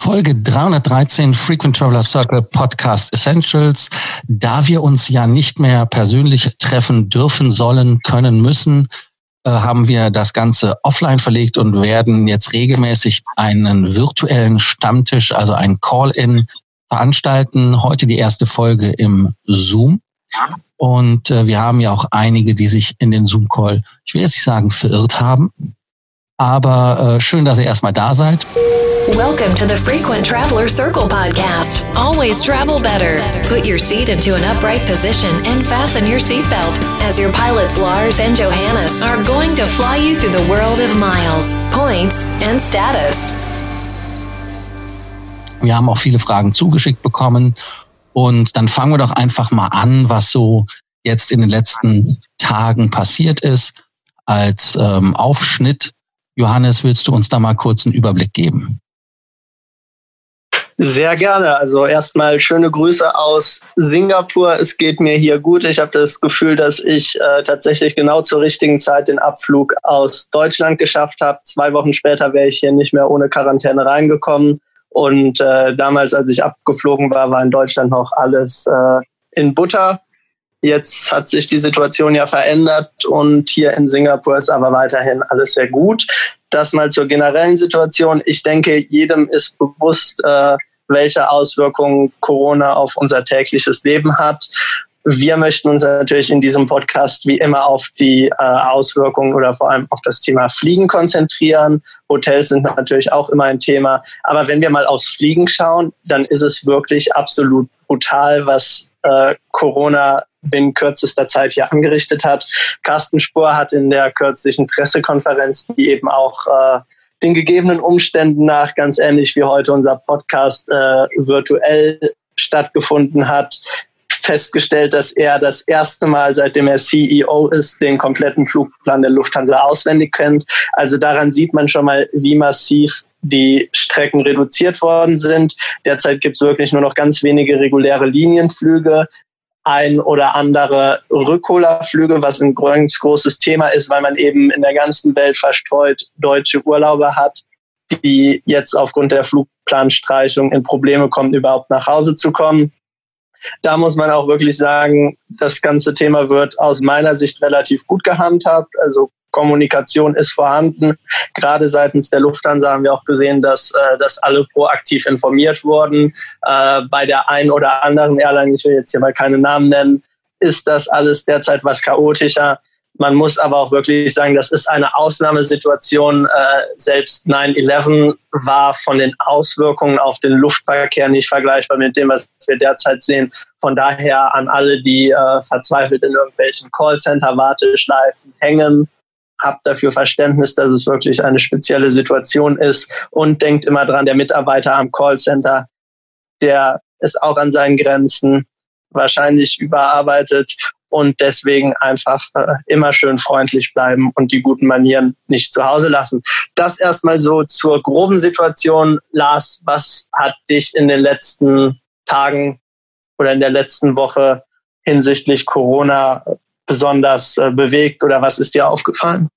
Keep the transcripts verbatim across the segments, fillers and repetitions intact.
Folge dreihundertdreizehn Frequent Traveler Circle Podcast Essentials. Da wir uns ja nicht mehr persönlich treffen dürfen, sollen, können, müssen, äh, haben wir das Ganze offline verlegt und werden jetzt regelmäßig einen virtuellen Stammtisch, also einen Call-in veranstalten. Heute die erste Folge im Zoom. Und äh, wir haben ja auch einige, die sich in den Zoom-Call, ich will jetzt nicht sagen verirrt haben, aber äh, schön, dass ihr erstmal da seid. Welcome to the Frequent Traveler Circle podcast. Always travel better. Put your seat into an upright position and fasten your seatbelt as your pilots Lars and Johannes are going to fly you through the world of miles, points and status. Wir haben auch viele Fragen zugeschickt bekommen und dann fangen wir doch einfach mal an, was so jetzt in den letzten Tagen passiert ist als ähm, Aufschnitt. Johannes, willst du uns da mal kurz einen Überblick geben? Sehr gerne. Also erstmal schöne Grüße aus Singapur. Es geht mir hier gut. Ich habe das Gefühl, dass ich äh, tatsächlich genau zur richtigen Zeit den Abflug aus Deutschland geschafft habe. Zwei Wochen später wäre ich hier nicht mehr ohne Quarantäne reingekommen. Und äh, damals, als ich abgeflogen war, war in Deutschland noch alles äh, in Butter. Jetzt hat sich die Situation ja verändert und hier in Singapur ist aber weiterhin alles sehr gut. Das mal zur generellen Situation. Ich denke, jedem ist bewusst, äh, welche Auswirkungen Corona auf unser tägliches Leben hat. Wir möchten uns natürlich in diesem Podcast wie immer auf die äh, Auswirkungen oder vor allem auf das Thema Fliegen konzentrieren. Hotels sind natürlich auch immer ein Thema. Aber wenn wir mal aufs Fliegen schauen, dann ist es wirklich absolut brutal, was äh, Corona binnen kürzester Zeit hier angerichtet hat. Carsten Spohr hat in der kürzlichen Pressekonferenz, die eben auch äh, den gegebenen Umständen nach, ganz ähnlich wie heute unser Podcast, äh, virtuell stattgefunden hat, festgestellt, dass er das erste Mal, seitdem er C E O ist, den kompletten Flugplan der Lufthansa auswendig kennt. Also daran sieht man schon mal, wie massiv die Strecken reduziert worden sind. Derzeit gibt es wirklich nur noch ganz wenige reguläre Linienflüge, ein oder andere Rückholerflüge, was ein ganz großes Thema ist, weil man eben in der ganzen Welt verstreut deutsche Urlauber hat, die jetzt aufgrund der Flugplanstreichung in Probleme kommen, überhaupt nach Hause zu kommen. Da muss man auch wirklich sagen, das ganze Thema wird aus meiner Sicht relativ gut gehandhabt. Also Kommunikation ist vorhanden. Gerade seitens der Lufthansa haben wir auch gesehen, dass, äh, dass alle proaktiv informiert wurden. Äh, bei der einen oder anderen Airline, ich will jetzt hier mal keine Namen nennen, ist das alles derzeit was chaotischer. Man muss aber auch wirklich sagen, das ist eine Ausnahmesituation. Äh, selbst nine eleven war von den Auswirkungen auf den Luftverkehr nicht vergleichbar mit dem, was wir derzeit sehen. Von daher an alle, die äh, verzweifelt in irgendwelchen Callcenter-Warteschleifen hängen, habt dafür Verständnis, dass es wirklich eine spezielle Situation ist und denkt immer dran, der Mitarbeiter am Callcenter, der ist auch an seinen Grenzen, wahrscheinlich überarbeitet und deswegen einfach äh, immer schön freundlich bleiben und die guten Manieren nicht zu Hause lassen. Das erstmal so zur groben Situation. Lars, was hat dich in den letzten Tagen oder in der letzten Woche hinsichtlich Corona besonders äh, bewegt oder was ist dir aufgefallen?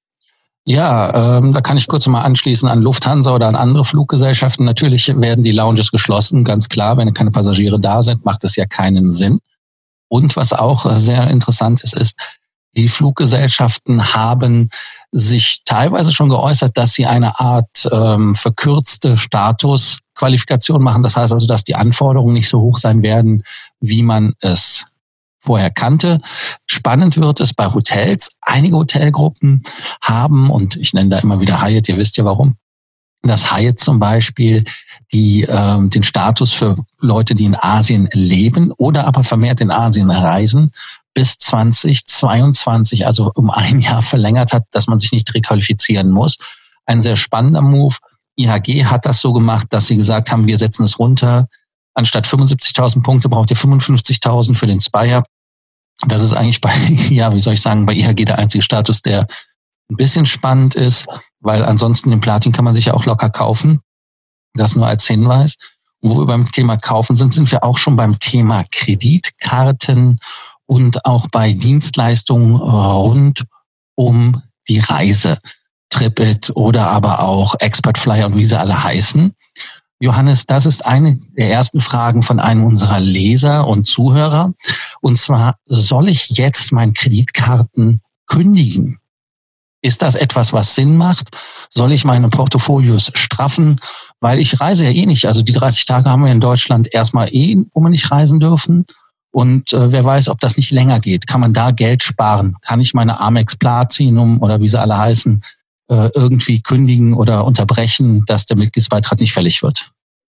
Ja, ähm, da kann ich kurz mal anschließen an Lufthansa oder an andere Fluggesellschaften. Natürlich werden die Lounges geschlossen, ganz klar. Wenn keine Passagiere da sind, macht es ja keinen Sinn. Und was auch sehr interessant ist, ist, die Fluggesellschaften haben sich teilweise schon geäußert, dass sie eine Art ähm, verkürzte Statusqualifikation machen. Das heißt also, dass die Anforderungen nicht so hoch sein werden, wie man es vorher kannte. Spannend wird es bei Hotels. Einige Hotelgruppen haben, und ich nenne da immer wieder Hyatt, ihr wisst ja warum, dass Hyatt zum Beispiel die ähm, den Status für Leute, die in Asien leben oder aber vermehrt in Asien reisen, bis zwanzig zweiundzwanzig, also um ein Jahr verlängert hat, dass man sich nicht requalifizieren muss. Ein sehr spannender Move. I H G hat das so gemacht, dass sie gesagt haben, wir setzen es runter. Anstatt fünfundsiebzigtausend Punkte braucht ihr fünfundfünfzigtausend für den Spire. Das ist eigentlich bei, ja, wie soll ich sagen, bei I H G der einzige Status, der ein bisschen spannend ist, weil ansonsten den Platin kann man sich ja auch locker kaufen. Das nur als Hinweis. Und wo wir beim Thema Kaufen sind, sind wir auch schon beim Thema Kreditkarten und auch bei Dienstleistungen rund um die Reise. TripIt oder aber auch Expert Flyer und wie sie alle heißen. Johannes, das ist eine der ersten Fragen von einem unserer Leser und Zuhörer. Und zwar, soll ich jetzt meine Kreditkarten kündigen? Ist das etwas, was Sinn macht? Soll ich meine Portfolios straffen? Weil ich reise ja eh nicht. Also die dreißig Tage haben wir in Deutschland erstmal eh, wo wir nicht reisen dürfen. Und äh, wer weiß, ob das nicht länger geht. Kann man da Geld sparen? Kann ich meine Amex Platinum oder wie sie alle heißen, äh, irgendwie kündigen oder unterbrechen, dass der Mitgliedsbeitrag nicht fällig wird?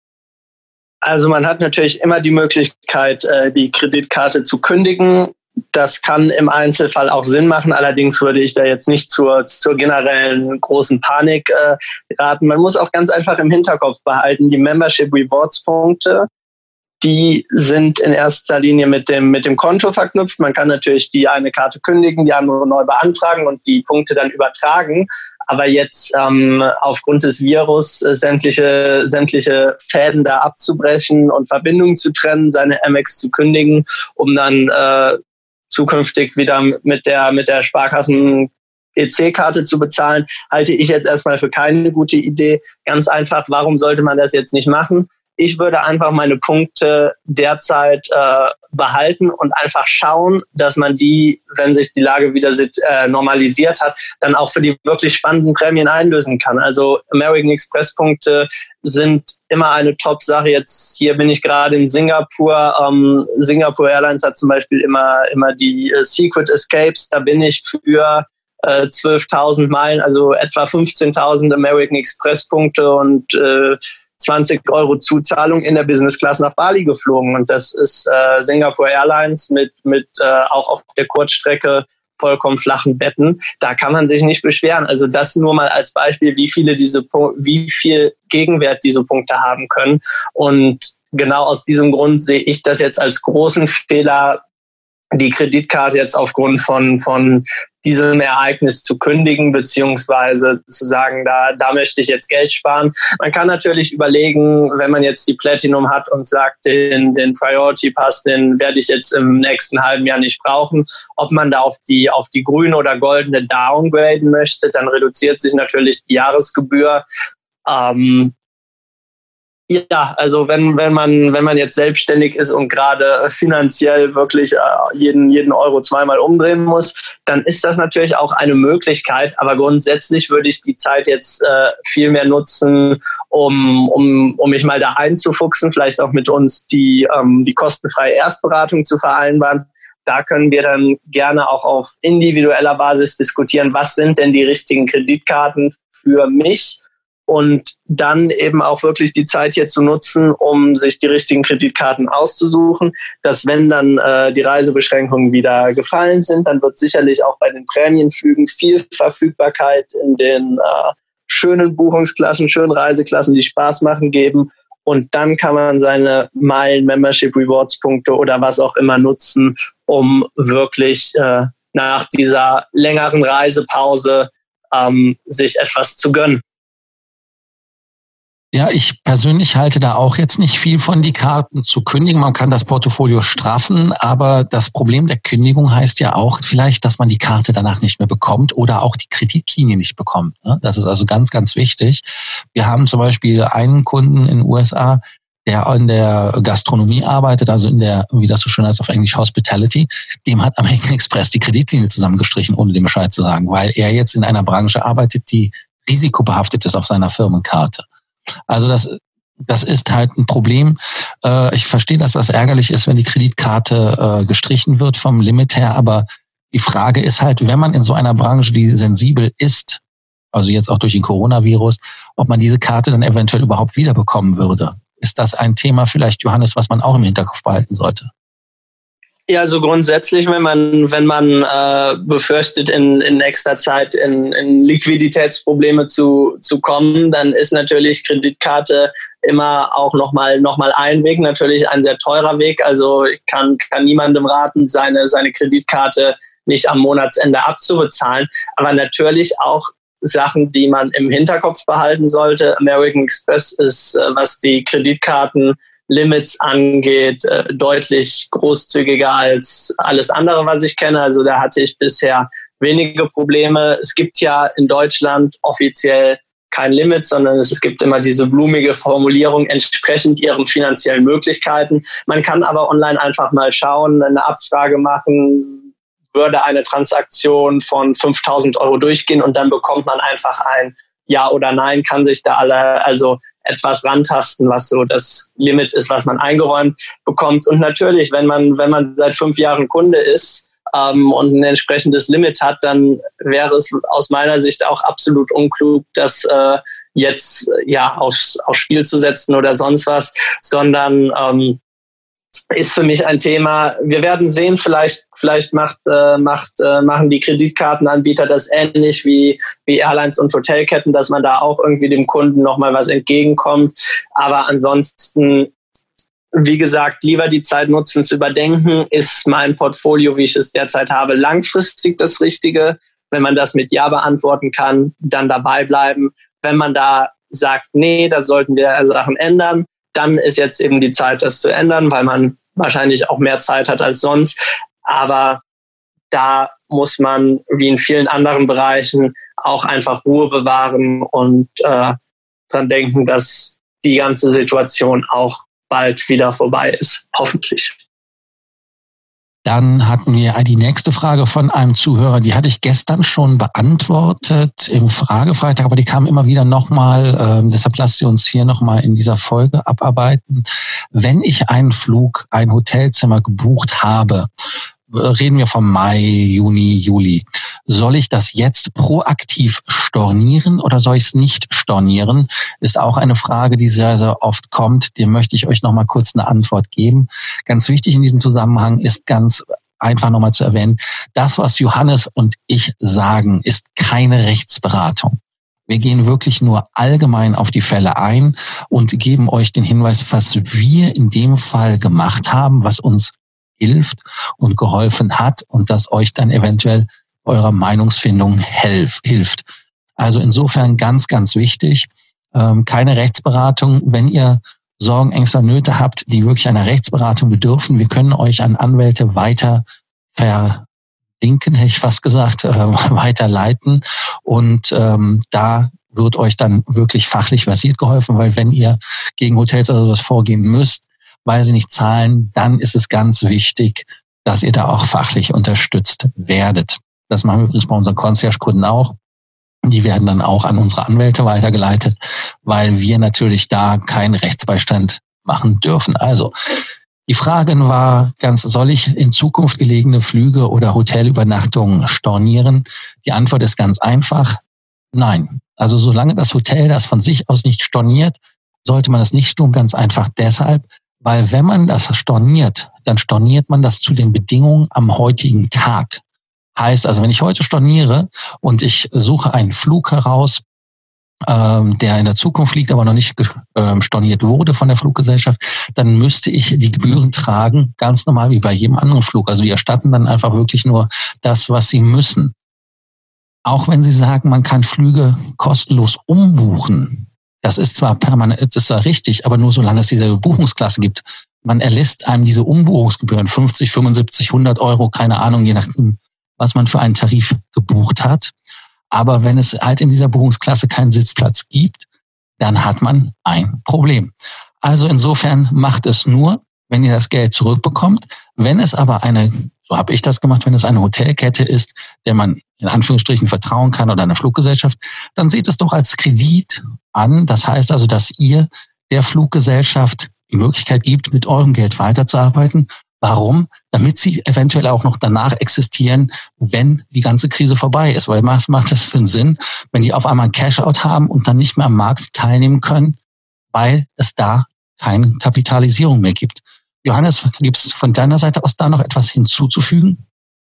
Also man hat natürlich immer die Möglichkeit, äh, die Kreditkarte zu kündigen. Das kann im Einzelfall auch Sinn machen. Allerdings würde ich da jetzt nicht zur, zur generellen großen Panik äh, raten. Man muss auch ganz einfach im Hinterkopf behalten, die Membership Rewards Punkte, die sind in erster Linie mit dem, mit dem Konto verknüpft. Man kann natürlich die eine Karte kündigen, die andere neu beantragen und die Punkte dann übertragen. Aber jetzt ähm, aufgrund des Virus äh, sämtliche, sämtliche Fäden da abzubrechen und Verbindungen zu trennen, seine Amex zu kündigen, um dann äh, zukünftig wieder mit der, mit der Sparkassen E C-Karte zu bezahlen, halte ich jetzt erstmal für keine gute Idee. Ganz einfach, warum sollte man das jetzt nicht machen? Ich würde einfach meine Punkte derzeit äh, behalten und einfach schauen, dass man die, wenn sich die Lage wieder äh, normalisiert hat, dann auch für die wirklich spannenden Prämien einlösen kann. Also American Express Punkte sind immer eine Top-Sache. Jetzt hier bin ich gerade in Singapur. Ähm, Singapore Airlines hat zum Beispiel immer immer die äh, Secret Escapes. Da bin ich für äh, zwölftausend Meilen, also etwa fünfzehntausend American Express Punkte und äh, zwanzig Euro Zuzahlung in der Business Class nach Bali geflogen. Und das ist äh, Singapore Airlines mit, mit äh, auch auf der Kurzstrecke vollkommen flachen Betten. Da kann man sich nicht beschweren. Also das nur mal als Beispiel, wie viele diese, wie viel Gegenwert diese Punkte haben können. Und genau aus diesem Grund sehe ich das jetzt als großen Fehler, die Kreditkarte jetzt aufgrund von, von diesem Ereignis zu kündigen, beziehungsweise zu sagen, da, da möchte ich jetzt Geld sparen. Man kann natürlich überlegen, wenn man jetzt die Platinum hat und sagt, den, den Priority Pass, den werde ich jetzt im nächsten halben Jahr nicht brauchen, ob man da auf die, auf die grüne oder goldene downgraden möchte, dann reduziert sich natürlich die Jahresgebühr. Ähm, Ja, also wenn wenn man wenn man jetzt selbstständig ist und gerade finanziell wirklich jeden jeden Euro zweimal umdrehen muss, dann ist das natürlich auch eine Möglichkeit. Aber grundsätzlich würde ich die Zeit jetzt äh, viel mehr nutzen, um um um mich mal da einzufuchsen, vielleicht auch mit uns die ähm, die kostenfreie Erstberatung zu vereinbaren. Da können wir dann gerne auch auf individueller Basis diskutieren, was sind denn die richtigen Kreditkarten für mich. Und dann eben auch wirklich die Zeit hier zu nutzen, um sich die richtigen Kreditkarten auszusuchen, dass wenn dann äh, die Reisebeschränkungen wieder gefallen sind, dann wird sicherlich auch bei den Prämienflügen viel Verfügbarkeit in den äh, schönen Buchungsklassen, schönen Reiseklassen, die Spaß machen, geben. Und dann kann man seine Meilen, Membership, Rewards Punkte oder was auch immer nutzen, um wirklich äh, nach dieser längeren Reisepause ähm, sich etwas zu gönnen. Ja, ich persönlich halte da auch jetzt nicht viel von, die Karten zu kündigen. Man kann das Portfolio straffen, aber das Problem der Kündigung heißt ja auch vielleicht, dass man die Karte danach nicht mehr bekommt oder auch die Kreditlinie nicht bekommt. Das ist also ganz, ganz wichtig. Wir haben zum Beispiel einen Kunden in den U S A, der in der Gastronomie arbeitet, also in der, wie das so schön heißt auf Englisch, Hospitality. Dem hat American Express die Kreditlinie zusammengestrichen, ohne dem Bescheid zu sagen, weil er jetzt in einer Branche arbeitet, die risikobehaftet ist auf seiner Firmenkarte. Also das, das ist halt ein Problem. Ich verstehe, dass das ärgerlich ist, wenn die Kreditkarte gestrichen wird vom Limit her. Aber die Frage ist halt, wenn man in so einer Branche, die sensibel ist, also jetzt auch durch den Coronavirus, ob man diese Karte dann eventuell überhaupt wiederbekommen würde. Ist das ein Thema vielleicht, Johannes, was man auch im Hinterkopf behalten sollte? Ja, also grundsätzlich, wenn man wenn man äh, befürchtet, in, in nächster Zeit in, in Liquiditätsprobleme zu zu kommen, dann ist natürlich Kreditkarte immer auch nochmal noch mal ein Weg, natürlich ein sehr teurer Weg. Also ich kann kann niemandem raten, seine seine Kreditkarte nicht am Monatsende abzubezahlen. Aber natürlich auch Sachen, die man im Hinterkopf behalten sollte. American Express ist, äh, was die Kreditkarten Limits angeht, äh, deutlich großzügiger als alles andere, was ich kenne. Also da hatte ich bisher wenige Probleme. Es gibt ja in Deutschland offiziell kein Limit, sondern es, es gibt immer diese blumige Formulierung entsprechend ihren finanziellen Möglichkeiten. Man kann aber online einfach mal schauen, eine Abfrage machen, würde eine Transaktion von fünftausend Euro durchgehen und dann bekommt man einfach ein Ja oder Nein, kann sich da alle also etwas rantasten, was so das Limit ist, was man eingeräumt bekommt. Und natürlich, wenn man, wenn man seit fünf Jahren Kunde ist ähm, und ein entsprechendes Limit hat, dann wäre es aus meiner Sicht auch absolut unklug, das äh, jetzt ja aufs, aufs Spiel zu setzen oder sonst was, sondern ähm, ist für mich ein Thema. Wir werden sehen, vielleicht vielleicht macht äh, macht äh, machen die Kreditkartenanbieter das ähnlich wie wie Airlines und Hotelketten, dass man da auch irgendwie dem Kunden noch mal was entgegenkommt. Aber ansonsten, wie gesagt, lieber die Zeit nutzen zu überdenken, ist mein Portfolio, wie ich es derzeit habe, langfristig das Richtige. Wenn man das mit Ja beantworten kann, dann dabei bleiben. Wenn man da sagt, nee, da sollten wir Sachen ändern, dann ist jetzt eben die Zeit, das zu ändern, weil man wahrscheinlich auch mehr Zeit hat als sonst. Aber da muss man, wie in vielen anderen Bereichen, auch einfach Ruhe bewahren und äh, dran denken, dass die ganze Situation auch bald wieder vorbei ist. Hoffentlich. Dann hatten wir die nächste Frage von einem Zuhörer, die hatte ich gestern schon beantwortet im Fragefreitag, aber die kam immer wieder nochmal, ähm, deshalb lasst sie uns hier nochmal in dieser Folge abarbeiten. Wenn ich einen Flug, ein Hotelzimmer gebucht habe, reden wir vom Mai, Juni, Juli, soll ich das jetzt proaktiv stornieren oder soll ich es nicht stornieren? Ist auch eine Frage, die sehr, sehr oft kommt. Dem möchte ich euch noch mal kurz eine Antwort geben. Ganz wichtig in diesem Zusammenhang ist ganz einfach noch mal zu erwähnen, das, was Johannes und ich sagen, ist keine Rechtsberatung. Wir gehen wirklich nur allgemein auf die Fälle ein und geben euch den Hinweis, was wir in dem Fall gemacht haben, was uns hilft und geholfen hat und das euch dann eventuell eurer Meinungsfindung helf, hilft. Also insofern ganz, ganz wichtig, ähm, keine Rechtsberatung. Wenn ihr Sorgen, Ängste, Nöte habt, die wirklich einer Rechtsberatung bedürfen, wir können euch an Anwälte weiter verlinken, hätte ich fast gesagt, äh, weiterleiten und ähm, da wird euch dann wirklich fachlich versiert geholfen, weil wenn ihr gegen Hotels oder sowas vorgehen müsst, weil sie nicht zahlen, dann ist es ganz wichtig, dass ihr da auch fachlich unterstützt werdet. Das machen wir übrigens bei unseren Concierge-Kunden auch. Die werden dann auch an unsere Anwälte weitergeleitet, weil wir natürlich da keinen Rechtsbeistand machen dürfen. Also die Frage war ganz, soll ich in Zukunft gelegene Flüge oder Hotelübernachtungen stornieren? Die Antwort ist ganz einfach, nein. Also solange das Hotel das von sich aus nicht storniert, sollte man das nicht tun, ganz einfach deshalb, weil wenn man das storniert, dann storniert man das zu den Bedingungen am heutigen Tag. Heißt also, wenn ich heute storniere und ich suche einen Flug heraus, ähm, der in der Zukunft liegt, aber noch nicht ähm, storniert wurde von der Fluggesellschaft, dann müsste ich die Gebühren tragen, ganz normal wie bei jedem anderen Flug. Also wir erstatten dann einfach wirklich nur das, was sie müssen. Auch wenn sie sagen, man kann Flüge kostenlos umbuchen. Das ist zwar permanent, das ist zwar richtig, aber nur solange es diese Buchungsklasse gibt. Man erlässt einem diese Umbuchungsgebühren, fünfzig, fünfundsiebzig, hundert Euro, keine Ahnung, je nachdem, was man für einen Tarif gebucht hat. Aber wenn es halt in dieser Buchungsklasse keinen Sitzplatz gibt, dann hat man ein Problem. Also insofern macht es nur, wenn ihr das Geld zurückbekommt. Wenn es aber eine, so habe ich das gemacht, wenn es eine Hotelkette ist, der man in Anführungsstrichen vertrauen kann oder eine Fluggesellschaft, dann seht es doch als Kredit an. Das heißt also, dass ihr der Fluggesellschaft die Möglichkeit gibt, mit eurem Geld weiterzuarbeiten. Warum? Damit sie eventuell auch noch danach existieren, wenn die ganze Krise vorbei ist. Weil was macht das für einen Sinn, wenn die auf einmal ein Cash-out haben und dann nicht mehr am Markt teilnehmen können, weil es da keine Kapitalisierung mehr gibt. Johannes, gibt es von deiner Seite aus da noch etwas hinzuzufügen?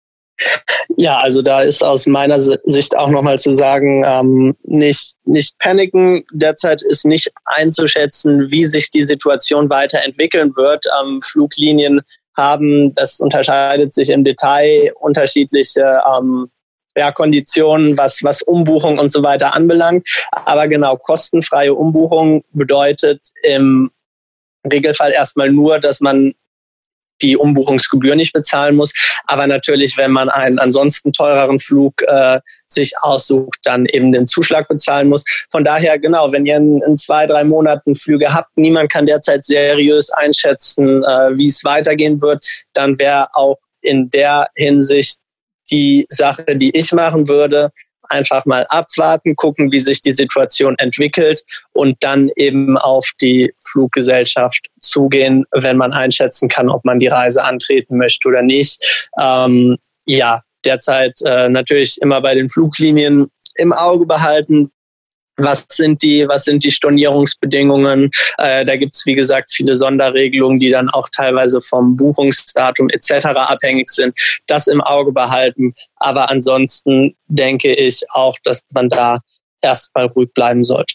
Ja, also da ist aus meiner Sicht auch nochmal zu sagen, ähm, nicht, nicht paniken. Derzeit ist nicht einzuschätzen, wie sich die Situation weiterentwickeln wird. Ähm, Fluglinien haben, das unterscheidet sich im Detail, unterschiedliche ähm, ja, Konditionen, was, was Umbuchung und so weiter anbelangt. Aber genau, kostenfreie Umbuchung bedeutet im Regelfall erstmal nur, dass man die Umbuchungsgebühr nicht bezahlen muss. Aber natürlich, wenn man einen ansonsten teureren Flug äh, sich aussucht, dann eben den Zuschlag bezahlen muss. Von daher, genau, wenn ihr in, in zwei, drei Monaten Flüge habt, niemand kann derzeit seriös einschätzen, äh, wie es weitergehen wird, dann wäre auch in der Hinsicht die Sache, die ich machen würde, einfach mal abwarten, gucken, wie sich die Situation entwickelt und dann eben auf die Fluggesellschaft zugehen, wenn man einschätzen kann, ob man die Reise antreten möchte oder nicht. Ähm, ja, derzeit äh, natürlich immer bei den Fluglinien im Auge behalten. Was sind die, was sind die Stornierungsbedingungen? Äh, da gibt's wie gesagt, viele Sonderregelungen, die dann auch teilweise vom Buchungsdatum et cetera abhängig sind. Das im Auge behalten. Aber ansonsten denke ich auch, dass man da erstmal ruhig bleiben sollte.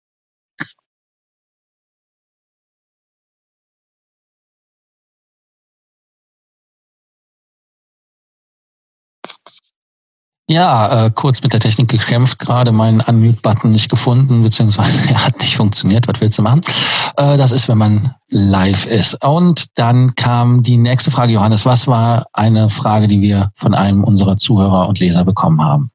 Ja, äh, kurz mit der Technik gekämpft, gerade meinen Unmute-Button nicht gefunden, beziehungsweise er hat nicht funktioniert. Was willst du machen? Äh, das ist, wenn man live ist. Und dann kam die nächste Frage, Johannes. Was war eine Frage, die wir von einem unserer Zuhörer und Leser bekommen haben?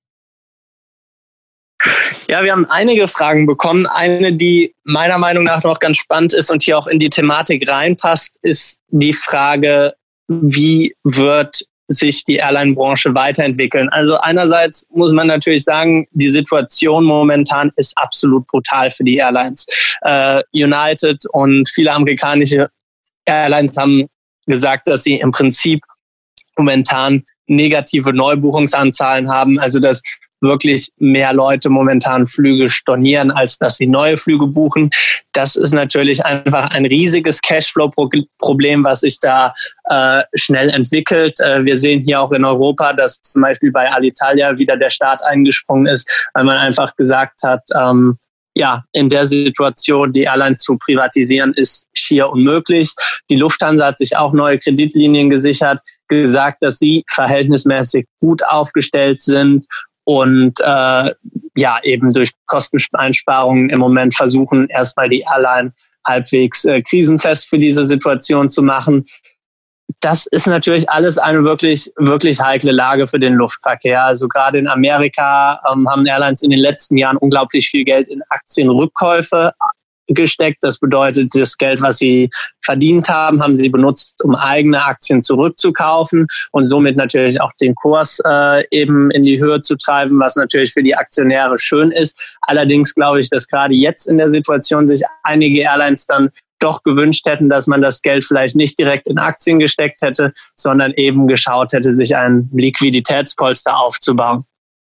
Ja, wir haben einige Fragen bekommen. Eine, die meiner Meinung nach noch ganz spannend ist und hier auch in die Thematik reinpasst, ist die Frage, wie wird sich die Airline-Branche weiterentwickeln. Also einerseits muss man natürlich sagen, die Situation momentan ist absolut brutal für die Airlines. Äh, United und viele amerikanische Airlines haben gesagt, dass sie im Prinzip momentan negative Neubuchungsanzahlen haben, also dass wirklich mehr Leute momentan Flüge stornieren, als dass sie neue Flüge buchen. Das ist natürlich einfach ein riesiges Cashflow-Problem, was sich da äh, schnell entwickelt. Äh, wir sehen hier auch in Europa, dass zum Beispiel bei Alitalia wieder der Staat eingesprungen ist, weil man einfach gesagt hat, ähm, ja, in der Situation die Airline zu privatisieren, ist schier unmöglich. Die Lufthansa hat sich auch neue Kreditlinien gesichert, gesagt, dass sie verhältnismäßig gut aufgestellt sind und äh, ja eben durch Kosteneinsparungen im Moment versuchen, erstmal die Airline halbwegs äh, krisenfest für diese Situation zu machen. Das ist natürlich alles eine wirklich, wirklich heikle Lage für den Luftverkehr. Also gerade in Amerika ähm, haben Airlines in den letzten Jahren unglaublich viel Geld in Aktienrückkäufe gesteckt. Das bedeutet, das Geld, was sie verdient haben, haben sie benutzt, um eigene Aktien zurückzukaufen und somit natürlich auch den Kurs äh, eben in die Höhe zu treiben, was natürlich für die Aktionäre schön ist. Allerdings glaube ich, dass gerade jetzt in der Situation sich einige Airlines dann doch gewünscht hätten, dass man das Geld vielleicht nicht direkt in Aktien gesteckt hätte, sondern eben geschaut hätte, sich ein Liquiditätspolster aufzubauen.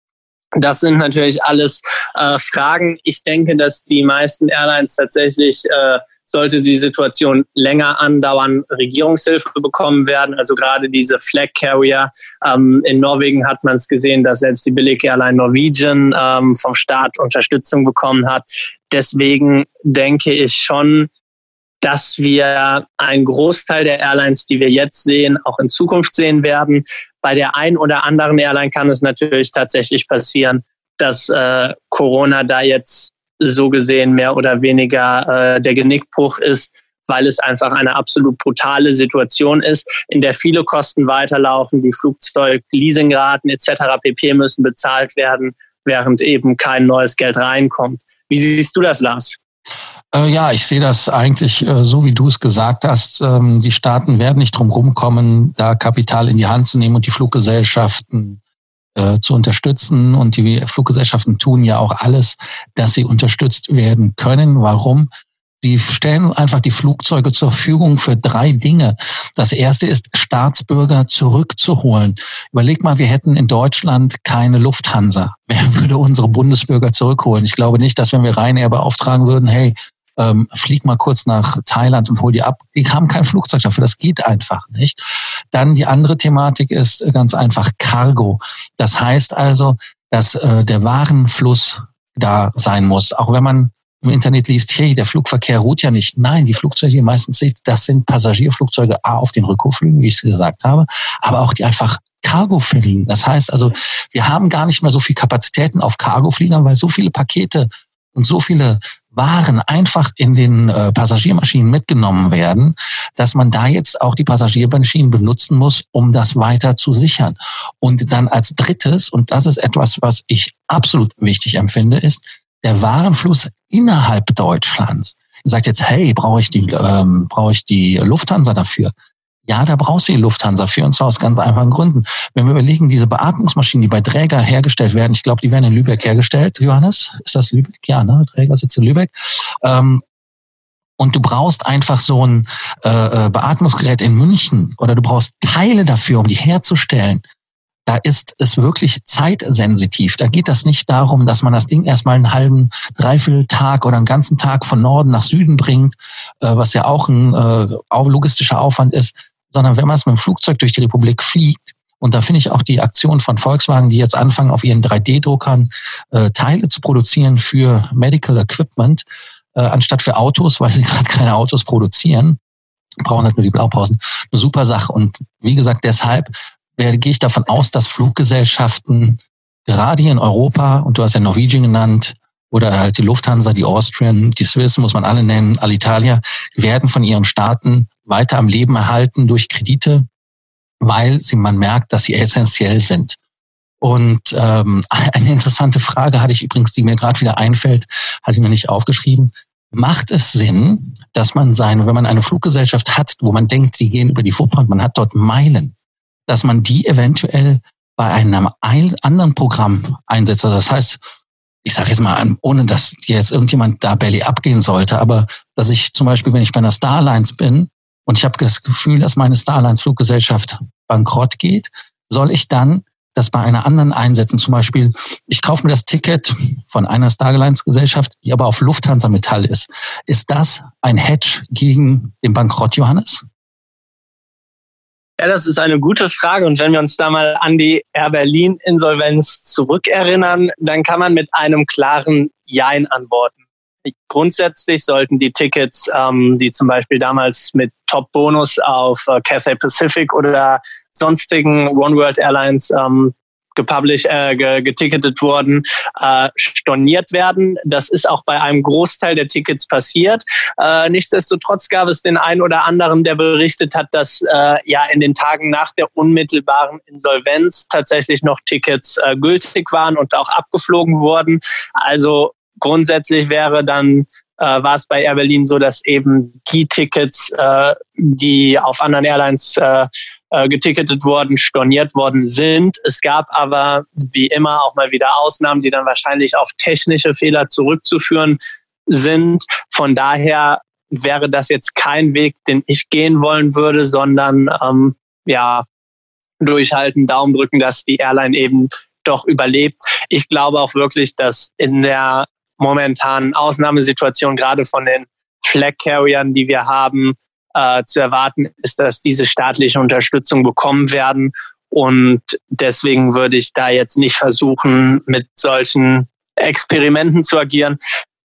Das sind natürlich alles äh, Fragen. Ich denke, dass die meisten Airlines tatsächlich, äh, sollte die Situation länger andauern, Regierungshilfe bekommen werden. Also gerade diese Flag Carrier. Ähm, in Norwegen hat man es gesehen, dass selbst die Billig-Airline Norwegian ähm, vom Staat Unterstützung bekommen hat. Deswegen denke ich schon, dass wir einen Großteil der Airlines, die wir jetzt sehen, auch in Zukunft sehen werden. Bei der einen oder anderen Airline kann es natürlich tatsächlich passieren, dass äh, Corona da jetzt so gesehen mehr oder weniger äh, der Genickbruch ist, weil es einfach eine absolut brutale Situation ist, in der viele Kosten weiterlaufen, die Flugzeug-Leasingraten et cetera pp. Müssen bezahlt werden, während eben kein neues Geld reinkommt. Wie siehst du das, Lars? Äh, ja, ich sehe das eigentlich äh, so, wie du es gesagt hast. Ähm, die Staaten werden nicht drum rumkommen, da Kapital in die Hand zu nehmen und die Fluggesellschaften äh, zu unterstützen. Und die Fluggesellschaften tun ja auch alles, dass sie unterstützt werden können. Warum? Sie stellen einfach die Flugzeuge zur Verfügung für drei Dinge. Das erste ist, Staatsbürger zurückzuholen. Überleg mal, wir hätten in Deutschland keine Lufthansa. Wer würde unsere Bundesbürger zurückholen? Ich glaube nicht, dass wenn wir Ryanair beauftragen würden, hey, ähm, flieg mal kurz nach Thailand und hol die ab. Die haben kein Flugzeug dafür. Das geht einfach nicht. Dann die andere Thematik ist ganz einfach Cargo. Das heißt also, dass äh, der Warenfluss da sein muss. Auch wenn man im Internet liest, hey, der Flugverkehr ruht ja nicht. Nein, die Flugzeuge, die ihr meistens seht, das sind Passagierflugzeuge A auf den Rückhofflügen, wie ich es gesagt habe, aber auch die einfach Cargo fliegen. Das heißt also, wir haben gar nicht mehr so viel Kapazitäten auf Cargo-Fliegern, weil so viele Pakete und so viele Waren einfach in den äh, Passagiermaschinen mitgenommen werden, dass man da jetzt auch die Passagiermaschinen benutzen muss, um das weiter zu sichern. Und dann als drittes, und das ist etwas, was ich absolut wichtig empfinde, ist der Warenfluss innerhalb Deutschlands. Ihr sagt jetzt, hey, brauche ich die, ähm, brauche ich die Lufthansa dafür? Ja, da brauchst du die Lufthansa für, und zwar aus ganz einfachen Gründen. Wenn wir überlegen, diese Beatmungsmaschinen, die bei Träger hergestellt werden, ich glaube, die werden in Lübeck hergestellt, Johannes? Ist das Lübeck? Ja, ne? Träger sitzt in Lübeck. Ähm, und du brauchst einfach so ein äh, Beatmungsgerät in München oder du brauchst Teile dafür, um die herzustellen. Da ist es wirklich zeitsensitiv. Da geht das nicht darum, dass man das Ding erstmal einen halben, dreiviertel Tag oder einen ganzen Tag von Norden nach Süden bringt, äh, was ja auch ein äh, auch logistischer Aufwand ist, sondern wenn man es mit dem Flugzeug durch die Republik fliegt, und da finde ich auch die Aktion von Volkswagen, die jetzt anfangen, auf ihren drei D-Druckern äh, Teile zu produzieren für Medical Equipment, äh, anstatt für Autos, weil sie gerade keine Autos produzieren, brauchen halt nur die Blaupausen, eine super Sache. Und wie gesagt, deshalb werde, gehe ich davon aus, dass Fluggesellschaften gerade hier in Europa, und du hast ja Norwegian genannt, oder halt die Lufthansa, die Austrian, die Swiss, muss man alle nennen, Alitalia, werden von ihren Staaten weiter am Leben erhalten durch Kredite, weil sie man merkt, dass sie essentiell sind. Und ähm, eine interessante Frage hatte ich übrigens, die mir gerade wieder einfällt, hatte ich mir nicht aufgeschrieben. Macht es Sinn, dass man seine, wenn man eine Fluggesellschaft hat, wo man denkt, sie gehen über die Footprint, man hat dort Meilen, dass man die eventuell bei einem anderen Programm einsetzt? Also das heißt, ich sage jetzt mal, ohne dass jetzt irgendjemand da belly abgehen sollte, aber dass ich zum Beispiel, wenn ich bei einer Starlines bin und ich habe das Gefühl, dass meine Starlines-Fluggesellschaft bankrott geht, soll ich dann das bei einer anderen einsetzen? Zum Beispiel, ich kaufe mir das Ticket von einer Starlines-Gesellschaft, die aber auf Lufthansa Metall ist. Ist das ein Hedge gegen den Bankrott, Johannes? Ja, das ist eine gute Frage. Und wenn wir uns da mal an die Air Berlin-Insolvenz zurückerinnern, dann kann man mit einem klaren Jein antworten. Grundsätzlich sollten die Tickets, ähm, die zum Beispiel damals mit Top-Bonus auf äh, Cathay Pacific oder sonstigen One World Airlines ähm, gepublished, äh, geticketet wurden, äh, storniert werden. Das ist auch bei einem Großteil der Tickets passiert. Äh, nichtsdestotrotz gab es den einen oder anderen, der berichtet hat, dass äh, ja in den Tagen nach der unmittelbaren Insolvenz tatsächlich noch Tickets äh, gültig waren und auch abgeflogen wurden. Also grundsätzlich wäre dann äh, war es bei Air Berlin so, dass eben die Tickets, äh, die auf anderen Airlines äh, geticketet worden, storniert worden sind. Es gab aber wie immer auch mal wieder Ausnahmen, die dann wahrscheinlich auf technische Fehler zurückzuführen sind. Von daher wäre das jetzt kein Weg, den ich gehen wollen würde, sondern ähm, ja durchhalten, Daumen drücken, dass die Airline eben doch überlebt. Ich glaube auch wirklich, dass in der momentanen Ausnahmesituation gerade von den Flag Carriern, die wir haben, Äh, zu erwarten ist, dass diese staatliche Unterstützung bekommen werden. Und deswegen würde ich da jetzt nicht versuchen, mit solchen Experimenten zu agieren.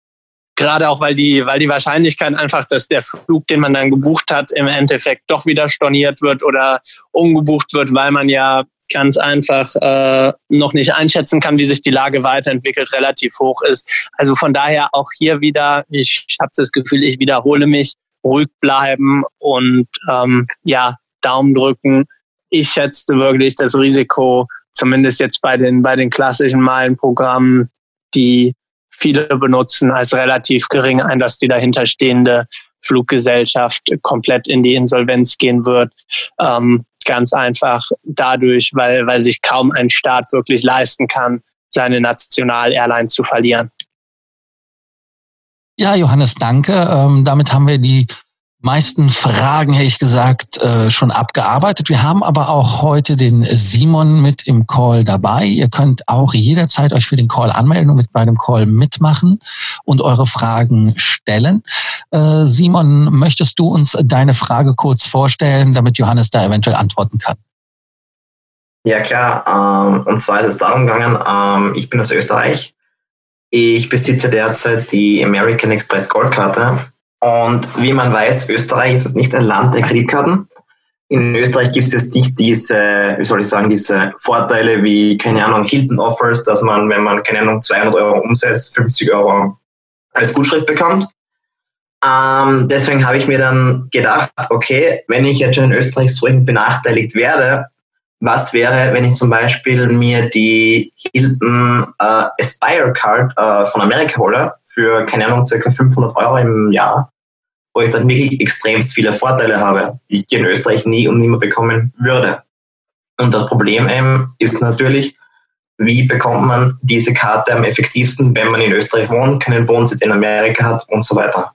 Gerade auch, weil die, weil die Wahrscheinlichkeit einfach, dass der Flug, den man dann gebucht hat, im Endeffekt doch wieder storniert wird oder umgebucht wird, weil man ja ganz einfach äh, noch nicht einschätzen kann, wie sich die Lage weiterentwickelt, relativ hoch ist. Also von daher auch hier wieder, ich habe das Gefühl, ich wiederhole mich, ruhig bleiben und ähm, ja, Daumen drücken. Ich schätze wirklich das Risiko, zumindest jetzt bei den bei den klassischen Meilenprogrammen, die viele benutzen, als relativ gering ein, dass die dahinterstehende Fluggesellschaft komplett in die Insolvenz gehen wird. Ähm, ganz einfach dadurch, weil weil sich kaum ein Staat wirklich leisten kann, seine National-Airline zu verlieren. Ja, Johannes, danke. Ähm, damit haben wir die meisten Fragen, hätte ich gesagt, äh, schon abgearbeitet. Wir haben aber auch heute den Simon mit im Call dabei. Ihr könnt auch jederzeit euch für den Call anmelden und mit bei dem Call mitmachen und eure Fragen stellen. Äh, Simon, möchtest du uns deine Frage kurz vorstellen, damit Johannes da eventuell antworten kann? Ja, klar. Ähm, und zwar ist es darum gegangen, ähm, ich bin aus Österreich. Ich besitze derzeit die American Express Goldkarte und wie man weiß, Österreich ist nicht ein Land der Kreditkarten. In Österreich gibt es jetzt nicht diese, wie soll ich sagen, diese Vorteile wie, keine Ahnung, Hilton Offers, dass man, wenn man, keine Ahnung, zweihundert Euro umsetzt, fünfzig Euro als Gutschrift bekommt. Ähm, deswegen habe ich mir dann gedacht, okay, wenn ich jetzt schon in Österreich so benachteiligt werde, was wäre, wenn ich zum Beispiel mir die Hilton äh, Aspire Card äh, von Amerika hole für, keine Ahnung, circa fünfhundert Euro im Jahr, wo ich dann wirklich extremst viele Vorteile habe, die ich in Österreich nie und nimmer bekommen würde. Und das Problem eben ist natürlich, wie bekommt man diese Karte am effektivsten, wenn man in Österreich wohnt, keinen Wohnsitz in Amerika hat und so weiter.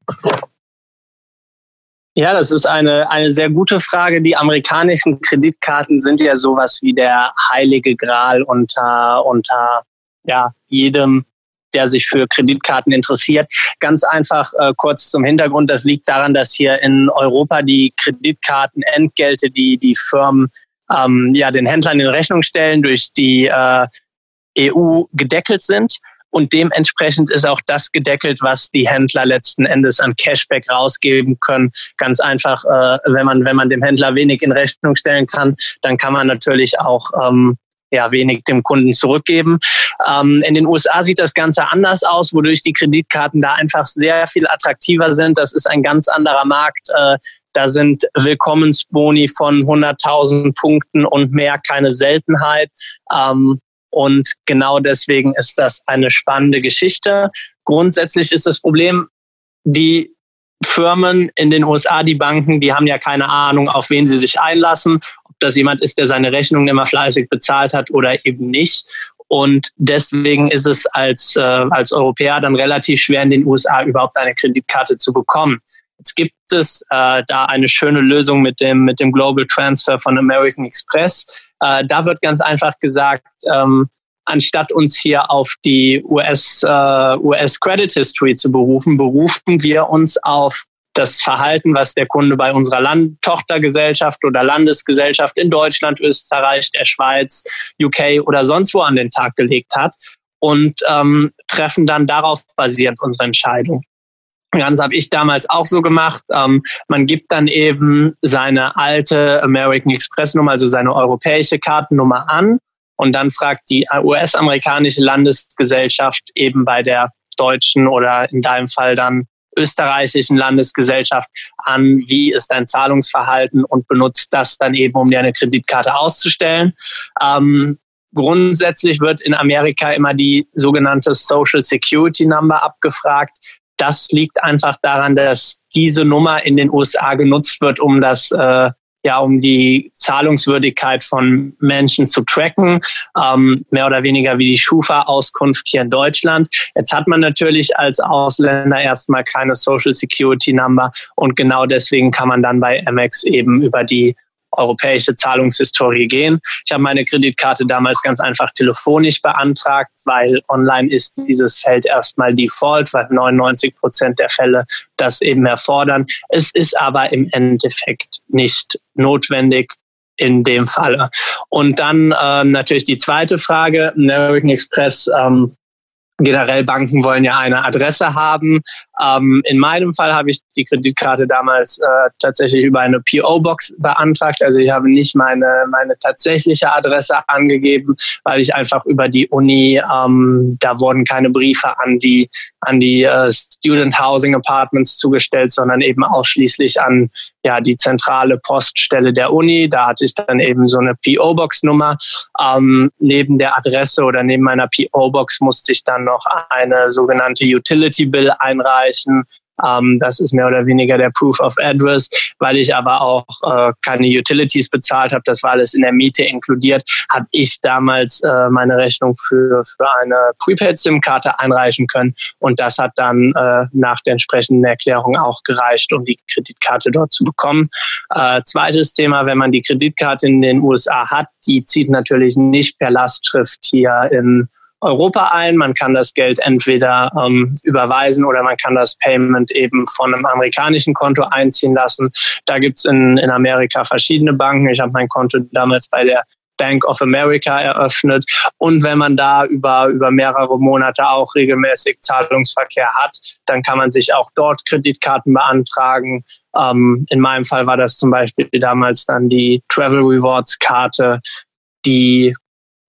Ja, das ist eine, eine sehr gute Frage. Die amerikanischen Kreditkarten sind ja sowas wie der heilige Gral unter, unter ja, jedem, der sich für Kreditkarten interessiert. Ganz einfach äh, kurz zum Hintergrund. Das liegt daran, dass hier in Europa die Kreditkartenentgelte, die die Firmen ähm, ja den Händlern in Rechnung stellen, durch die äh, E U gedeckelt sind. Und dementsprechend ist auch das gedeckelt, was die Händler letzten Endes an Cashback rausgeben können. Ganz einfach, äh, wenn man wenn man dem Händler wenig in Rechnung stellen kann, dann kann man natürlich auch ähm, ja wenig dem Kunden zurückgeben. Ähm, in den U S A sieht das Ganze anders aus, wodurch die Kreditkarten da einfach sehr viel attraktiver sind. Das ist ein ganz anderer Markt. Äh, da sind Willkommensboni von hunderttausend Punkten und mehr keine Seltenheit. Ähm, Und genau deswegen ist das eine spannende Geschichte. Grundsätzlich ist das Problem, die Firmen in den U S A, die Banken, die haben ja keine Ahnung, auf wen sie sich einlassen, ob das jemand ist, der seine Rechnungen immer fleißig bezahlt hat oder eben nicht. Und deswegen ist es als, äh, als Europäer dann relativ schwer, in den U S A überhaupt eine Kreditkarte zu bekommen. Jetzt gibt es äh, da eine schöne Lösung mit dem, mit dem Global Transfer von American Express. Äh, da wird ganz einfach gesagt, ähm, anstatt uns hier auf die U S, äh, U S Credit History zu berufen, berufen wir uns auf das Verhalten, was der Kunde bei unserer Land- Tochtergesellschaft oder Landesgesellschaft in Deutschland, Österreich, der Schweiz, U K oder sonst wo an den Tag gelegt hat und ähm, treffen dann darauf basierend unsere Entscheidung. Das habe ich damals auch so gemacht. Ähm, man gibt dann eben seine alte American Express Nummer, also seine europäische Kartennummer an und dann fragt die U S-amerikanische Landesgesellschaft eben bei der deutschen oder in deinem Fall dann österreichischen Landesgesellschaft an, wie ist dein Zahlungsverhalten und benutzt das dann eben, um dir eine Kreditkarte auszustellen. Ähm, grundsätzlich wird in Amerika immer die sogenannte Social Security Number abgefragt. Das liegt einfach daran, dass diese Nummer in den U S A genutzt wird, um das, äh, ja, um die Zahlungswürdigkeit von Menschen zu tracken, ähm, mehr oder weniger wie die Schufa-Auskunft hier in Deutschland. Jetzt hat man natürlich als Ausländer erstmal keine Social Security Number und genau deswegen kann man dann bei Amex eben über die europäische Zahlungshistorie gehen. Ich habe meine Kreditkarte damals ganz einfach telefonisch beantragt, weil online ist dieses Feld erstmal Default, weil neunundneunzig Prozent der Fälle das eben erfordern. Es ist aber im Endeffekt nicht notwendig in dem Falle. Und dann ähm, natürlich die zweite Frage, American Express, ähm, generell Banken wollen ja eine Adresse haben. Ähm, in meinem Fall habe ich die Kreditkarte damals äh, tatsächlich über eine P O-Box beantragt. Also ich habe nicht meine meine tatsächliche Adresse angegeben, weil ich einfach über die Uni, ähm, da wurden keine Briefe an die an die äh, Student Housing Apartments zugestellt, sondern eben ausschließlich an ja die zentrale Poststelle der Uni. Da hatte ich dann eben so eine P O-Box-Nummer. Ähm, neben der Adresse oder neben meiner P O-Box musste ich dann noch eine sogenannte Utility Bill einreichen. Ähm, das ist mehr oder weniger der Proof of Address, weil ich aber auch äh, keine Utilities bezahlt habe. Das war alles in der Miete inkludiert. Habe ich damals äh, meine Rechnung für, für eine Prepaid-SIM-Karte einreichen können. Und das hat dann äh, nach der entsprechenden Erklärung auch gereicht, um die Kreditkarte dort zu bekommen. Äh, zweites Thema, wenn man die Kreditkarte in den U S A hat, die zieht natürlich nicht per Lastschrift hier in Europa ein. Man kann das Geld entweder ähm, überweisen oder man kann das Payment eben von einem amerikanischen Konto einziehen lassen. Da gibt's in, in Amerika verschiedene Banken. Ich habe mein Konto damals bei der Bank of America eröffnet. Und wenn man da über, über mehrere Monate auch regelmäßig Zahlungsverkehr hat, dann kann man sich auch dort Kreditkarten beantragen. Ähm, in meinem Fall war das zum Beispiel damals dann die Travel Rewards Karte, die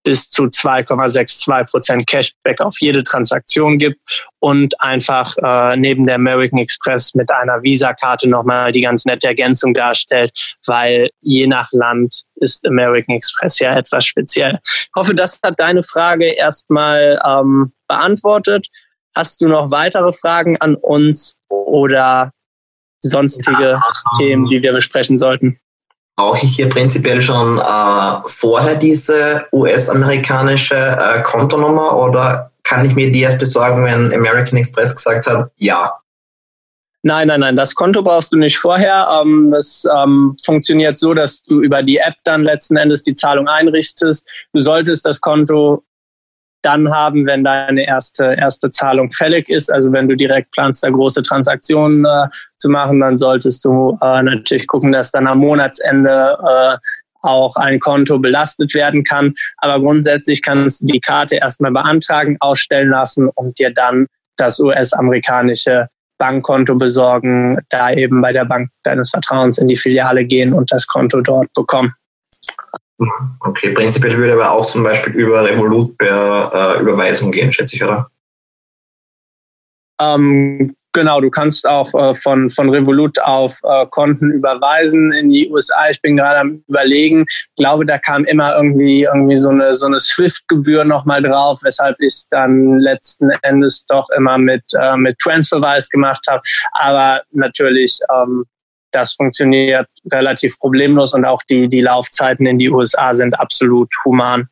bis zu zwei Komma zweiundsechzig Prozent Cashback auf jede Transaktion gibt und einfach äh, neben der American Express mit einer Visa-Karte nochmal die ganz nette Ergänzung darstellt, weil je nach Land ist American Express ja etwas speziell. Ich hoffe, das hat deine Frage erstmal ähm, beantwortet. Hast du noch weitere Fragen an uns oder sonstige ja, Themen, die wir besprechen sollten? Brauche ich hier prinzipiell schon äh, vorher diese U S-amerikanische äh, Kontonummer oder kann ich mir die erst besorgen, wenn American Express gesagt hat, ja? Nein, nein, nein, das Konto brauchst du nicht vorher. Ähm, das ähm, funktioniert so, dass du über die App dann letzten Endes die Zahlung einrichtest. Du solltest das Konto dann haben, wenn deine erste erste Zahlung fällig ist. Also wenn du direkt planst, da große Transaktionen äh, zu machen, dann solltest du äh, natürlich gucken, dass dann am Monatsende äh, auch ein Konto belastet werden kann. Aber grundsätzlich kannst du die Karte erstmal beantragen, ausstellen lassen und dir dann das U S-amerikanische Bankkonto besorgen, da eben bei der Bank deines Vertrauens in die Filiale gehen und das Konto dort bekommen. Okay, prinzipiell würde aber auch zum Beispiel über Revolut per äh, Überweisung gehen, schätze ich, oder? Ähm, genau, du kannst auch äh, von, von Revolut auf äh, Konten überweisen in die U S A. Ich bin gerade am Überlegen. Ich glaube, da kam immer irgendwie irgendwie so eine so eine Swift-Gebühr nochmal drauf, weshalb ich es dann letzten Endes doch immer mit, äh, mit Transferwise gemacht habe. Aber natürlich, ähm, das funktioniert relativ problemlos und auch die, die Laufzeiten in die U S A sind absolut human.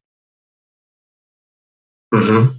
Mhm.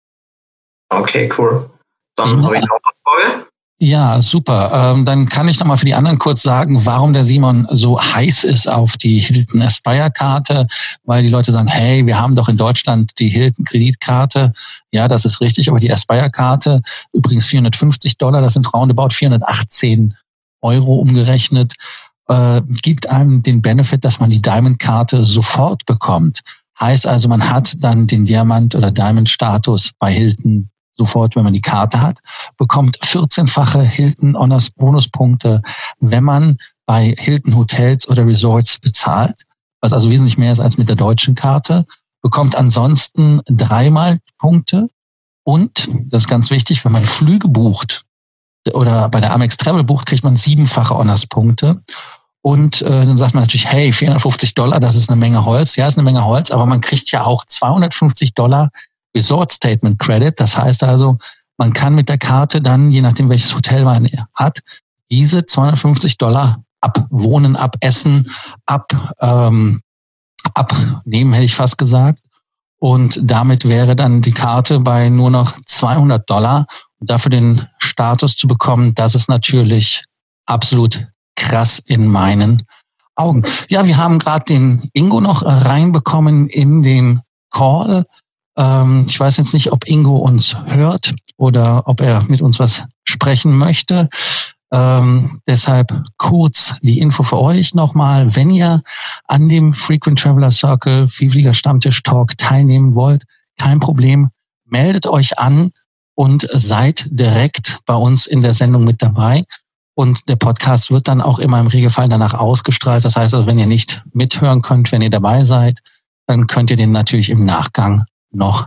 Okay, cool. Dann habe ich noch eine Frage. Ja, super. Ähm, dann kann ich nochmal für die anderen kurz sagen, warum der Simon so heiß ist auf die Hilton Aspire-Karte, weil die Leute sagen, hey, wir haben doch in Deutschland die Hilton-Kreditkarte. Ja, das ist richtig, aber die Aspire-Karte, übrigens vierhundertfünfzig Dollar, das sind roundabout vierhundertachtzehn Euro umgerechnet, äh, gibt einem den Benefit, dass man die Diamond-Karte sofort bekommt. Heißt also, man hat dann den Diamant- oder Diamond-Status bei Hilton sofort, wenn man die Karte hat, bekommt vierzehnfache Hilton Honors Bonuspunkte, wenn man bei Hilton Hotels oder Resorts bezahlt, was also wesentlich mehr ist als mit der deutschen Karte, bekommt ansonsten dreimal Punkte und, das ist ganz wichtig, wenn man Flüge bucht, oder bei der Amex Travel bucht, kriegt man siebenfache Honors-Punkte. Und äh, dann sagt man natürlich, hey, vierhundertfünfzig Dollar, das ist eine Menge Holz. Ja, ist eine Menge Holz, aber man kriegt ja auch zweihundertfünfzig Dollar Resort Statement Credit. Das heißt also, man kann mit der Karte dann, je nachdem welches Hotel man hat, diese zweihundertfünfzig Dollar abwohnen, abessen, ab, ähm, abnehmen, hätte ich fast gesagt. Und damit wäre dann die Karte bei nur noch zweihundert Dollar. Und dafür den Status zu bekommen, das ist natürlich absolut krass in meinen Augen. Ja, wir haben gerade den Ingo noch reinbekommen in den Call. Ähm, ich weiß jetzt nicht, ob Ingo uns hört oder ob er mit uns was sprechen möchte. Ähm, deshalb kurz die Info für euch nochmal. Wenn ihr an dem Frequent Traveler Circle Vielflieger Stammtisch Talk teilnehmen wollt, kein Problem, meldet euch an und seid direkt bei uns in der Sendung mit dabei. Und der Podcast wird dann auch immer im Regelfall danach ausgestrahlt. Das heißt also, wenn ihr nicht mithören könnt, wenn ihr dabei seid, dann könnt ihr den natürlich im Nachgang noch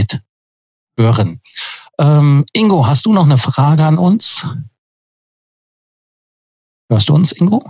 mithören. Ähm, Ingo, hast du noch eine Frage an uns? Hörst du uns, Ingo?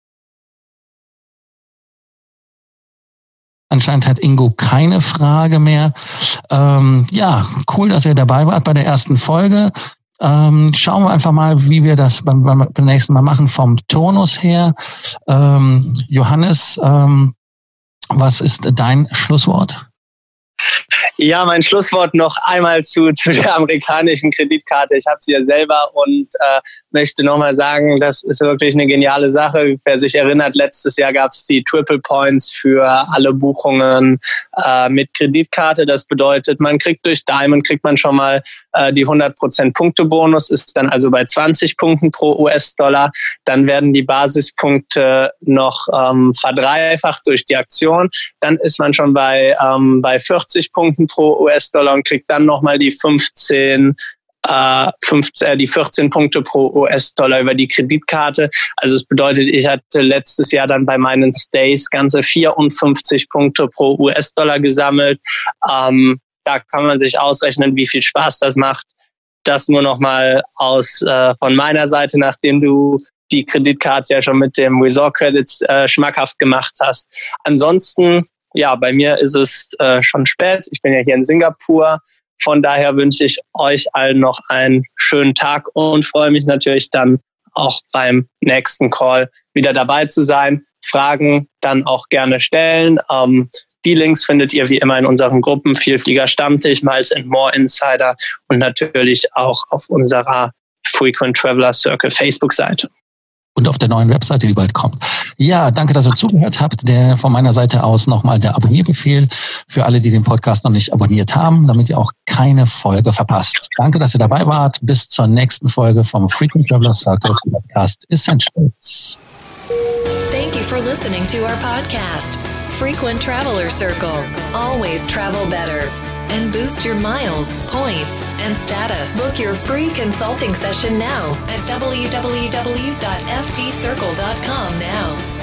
Anscheinend hat Ingo keine Frage mehr. Ähm, ja, cool, dass ihr dabei wart bei der ersten Folge. Ähm, schauen wir einfach mal, wie wir das beim, beim nächsten Mal machen vom Turnus her. Ähm, Johannes, ähm, was ist dein Schlusswort? Ja, mein Schlusswort noch einmal zu, zu der amerikanischen Kreditkarte. Ich habe sie ja selber und äh, möchte nochmal sagen, das ist wirklich eine geniale Sache. Wer sich erinnert, letztes Jahr gab es die Triple Points für alle Buchungen äh, mit Kreditkarte. Das bedeutet, man kriegt durch Diamond, kriegt man schon mal äh, die hundert Prozent Punkte-Bonus, ist dann also bei zwanzig Punkten pro U S-Dollar. Dann werden die Basispunkte noch ähm, verdreifacht durch die Aktion. Dann ist man schon bei, ähm, bei vierzig Punkten pro U S-Dollar und kriegt dann nochmal die fünfzehn äh, fünfzehn, äh, die vierzehn Punkte pro U S-Dollar über die Kreditkarte. Also es bedeutet, ich hatte letztes Jahr dann bei meinen Stays ganze vierundfünfzig Punkte pro U S-Dollar gesammelt. Ähm, da kann man sich ausrechnen, wie viel Spaß das macht. Das nur noch mal aus äh, von meiner Seite, nachdem du die Kreditkarte ja schon mit dem Resort Credits äh, schmackhaft gemacht hast. Ansonsten, ja, bei mir ist es äh, schon spät. Ich bin ja hier in Singapur. Von daher wünsche ich euch allen noch einen schönen Tag und freue mich natürlich dann auch beim nächsten Call wieder dabei zu sein. Fragen dann auch gerne stellen. Ähm, die Links findet ihr wie immer in unseren Gruppen Vielflieger Stammtisch, Miles and More Insider und natürlich auch auf unserer Frequent Traveler Circle Facebook-Seite. Und auf der neuen Webseite, die bald kommt. Ja, danke, dass ihr zugehört habt. Der, von meiner Seite aus nochmal der Abonnierbefehl für alle, die den Podcast noch nicht abonniert haben, damit ihr auch keine Folge verpasst. Danke, dass ihr dabei wart. Bis zur nächsten Folge vom Frequent Traveler Circle Podcast Essentials. Thank you for listening to our podcast, Frequent Traveler Circle. Always travel better. And boost your miles, points, and status. Book your free consulting session now at w w w dot f t circle dot com now.